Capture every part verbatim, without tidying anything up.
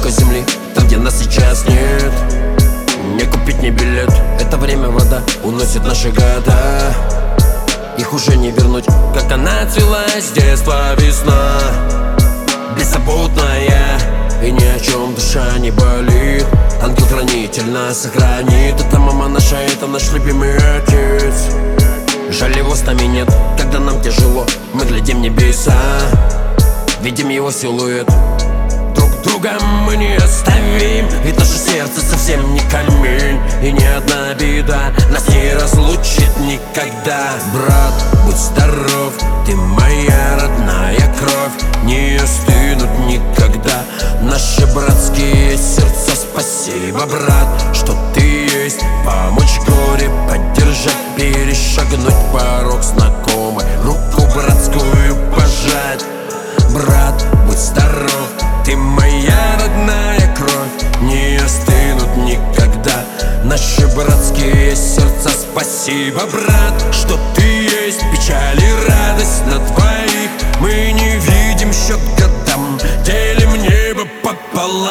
точка земли, там, где нас сейчас нет. Не купить ни билет, это время вода уносит наши года. Их уже не вернуть, как она цвелась с детства весна. Бессоботная, и ни о чем душа не болит. Ангел-хранитель нас сохранит. Это мама наша, это наш любимый отец. Жаль, его с нами нет, когда нам тяжело. Мы глядим в небеса, видим его силуэт. Друг друга мы не оставим, ведь наше сердце совсем не камень. И ни одна беда нас не разлучит никогда. Брат, будь здоров, ты моя родная кровь. Не остынут никогда наши братские сердца. Спасибо, брат, что ты есть. Помочь горе, поддержать, перешагнуть порог знакомый, руку братскую пожать. Брат, будь здоров, ты моя родная кровь. Не остынут никогда наши братские сердца. Спасибо, брат, что ты есть. Печаль и радость на двоих мы не видим счет годам, делим небо пополам.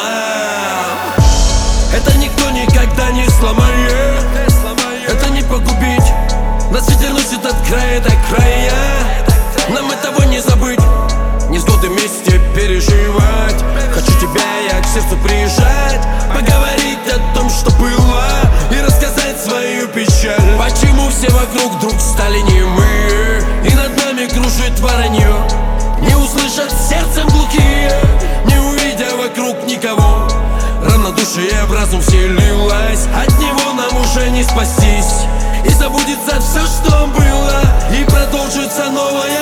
Это никто никогда не сломает, это не погубить. Нас ветер носит от края до края. Нам этого не забыть, невзгоды вместе переживать. Хочу тебя я к сердцу прижать, поговорить о том, что было, и рассказать свою печаль. Почему все вокруг вдруг стали немые, и над нами кружит воронье? Не услышав сердцем глухие, не увидя вокруг никого. Равнодушие в разум вселилось, от него нам уже не спастись. И забудется все, что было, и продолжится новая